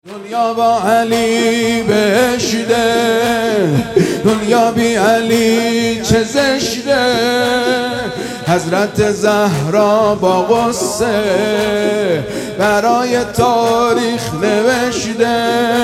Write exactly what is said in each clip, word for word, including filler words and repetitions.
دنیا با علی بهشته، دنیا بی علی چه زشته. حضرت زهرا با غصه برای تاریخ نوشته.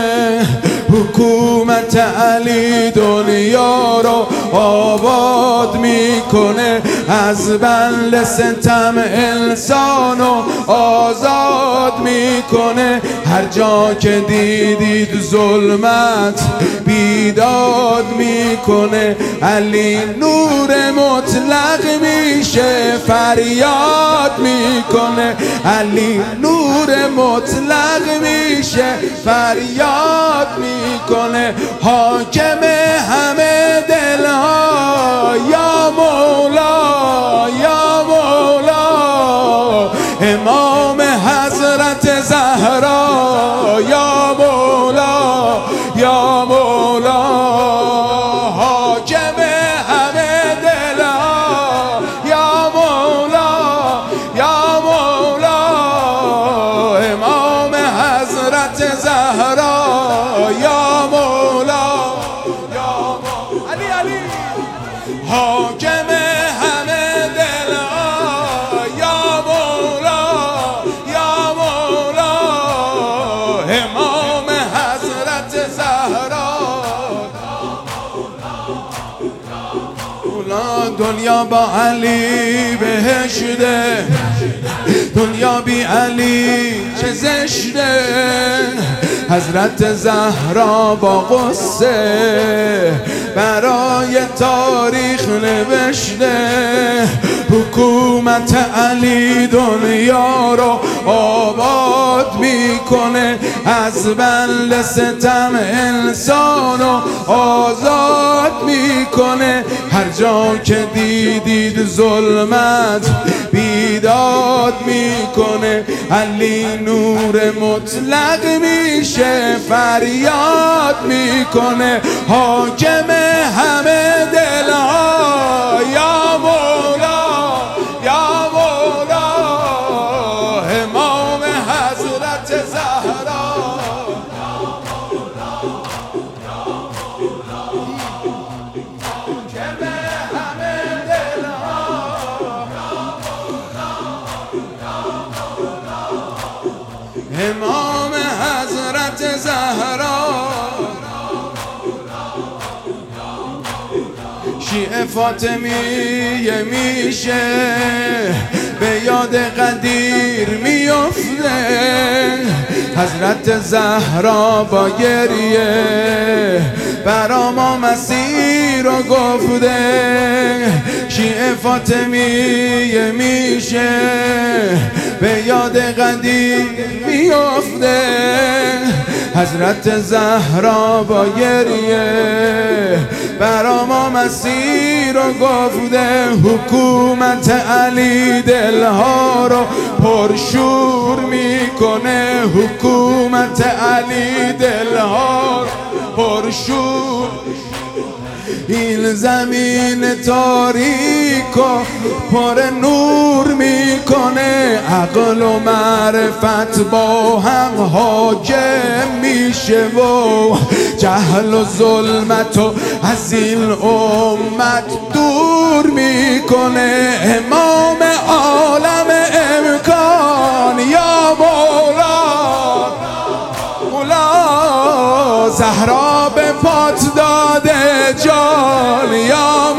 حکومت علی دنیا رو آباد میکنه، از بند ستم انسانو آزاد میکنه. هر جا که دیدید ظلمت بیداد میکنه. علی نور مطلق میشه فریاد میکنه. علی نور مطلق میشه فریاد میکنه. حاکم همه دلها یا مولا یا مولا. امام حضرت زهرا یا مولا یا مولا. حاکم همه دلها یا مولا یا مولا. امام حضرت زهرا یا مولا یا مولا. علی علی حاکم همه دلها یا مولا یا مولا. امام حضرت زهرا دنیا با علی بهشته، دنیا بی علی چه زشته. حضرت زهرا با غصه برای تاریخ نوشته. حکومت علی دنیا رو آباد میکنه، از بند ستم انسانو آزاد میکنه. هر جا که دیدید ظلمت بیداد میکنه. علی نور مطلق میشه فریاد میکنه. حاکم همه دلها یا مولا یا مولا. امام حضرت زهرا امام حضرت زهرا. شیعه فاطمیه میشه به یاد قدیر میفته. حضرت زهرا با گریه برا ما مسیر رو گفته. شیعه فاطمیه میشه به یاد قدیر میفته. حضرت زهرا با گریه برا ما مسیر رو گفته. حکومت علی دلها رو پرشور میکنه. حکومت علی دلها رو پرشور. این زمین تاریک و پر نور میکنه. عقل و معرفت با هم حاکم میشه و جهل و ظلمت و از این امت دور میکنه. امام عالم امکان یا مولا مولا. زهرا به پات داده جان یا